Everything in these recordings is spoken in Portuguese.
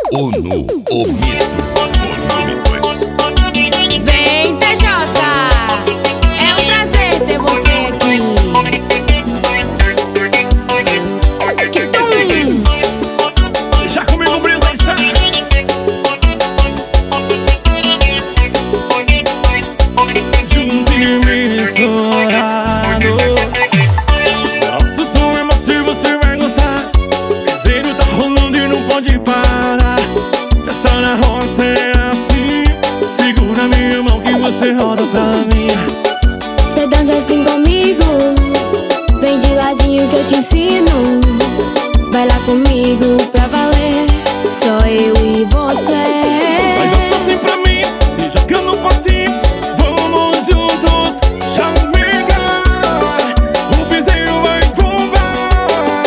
ONU, o mito. Volume 2. Vem, TJ, é um prazer ter você aqui. Que tum! Já comigo, Brisa está. Junto e misturado. Nosso som é macio, você vai gostar. Piseiro tá rolando e não pode parar. Festa na roça é assim. Segura minha mão que você roda pra mim. Cê dança assim comigo, vem de ladinho que eu te ensino. Vai lá comigo pra valer, só eu e você. Vai dançar assim pra mim, se joga no passinho. Vamos juntos, chamiga. O piseiro vai bombar.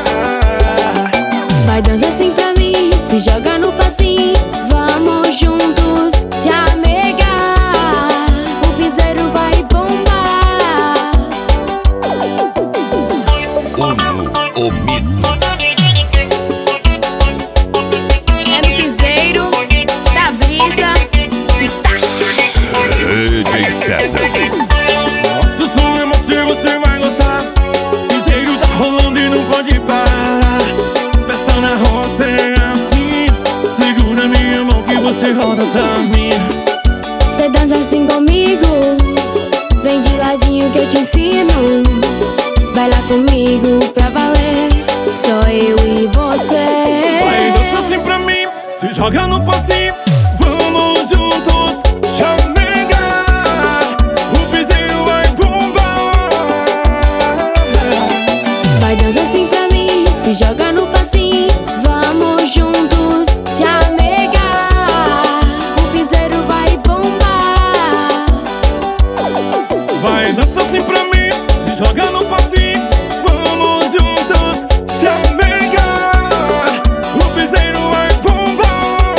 Vai dançar assim pra mim, se joga no passinho. Vamos juntos, chamega. O piseiro vai bombar. ONU, o mito. É no piseiro da Brisa. DJ César. Nosso som é macio, você vai gostar. Piseiro tá rolando e não pode parar. Festa na roça é assim. Segura minha mão que você roda pra mim. Cê dança assim comigo, vem de ladinho que eu te ensino. Vai lá comigo pra valer, só eu e você. Vai dançar assim pra mim, se joga no passinho. Vamos juntos, chamiga. O piseiro vai bombar. Vai dançar assim pra mim, se joga no passinho. Vamos juntos, chamega. O piseiro vai bombar. Vai dançar assim pra mim, se joga no passinho. Vamos juntos, chamiga. O piseiro vai bombar.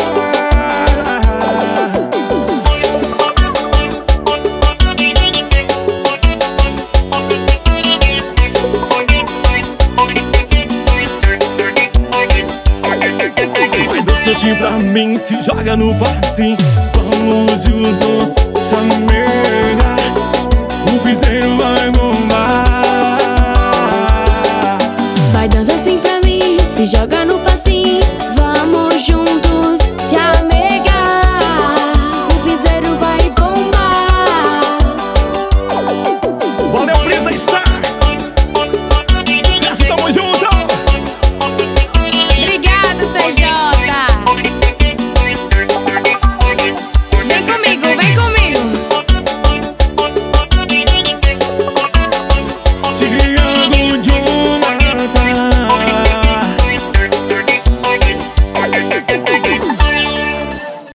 Vai dançar assim pra mim, se joga no passinho. Vamos juntos, chamiga. O piseiro vai bombar. Vai dançar assim pra mim, se joga no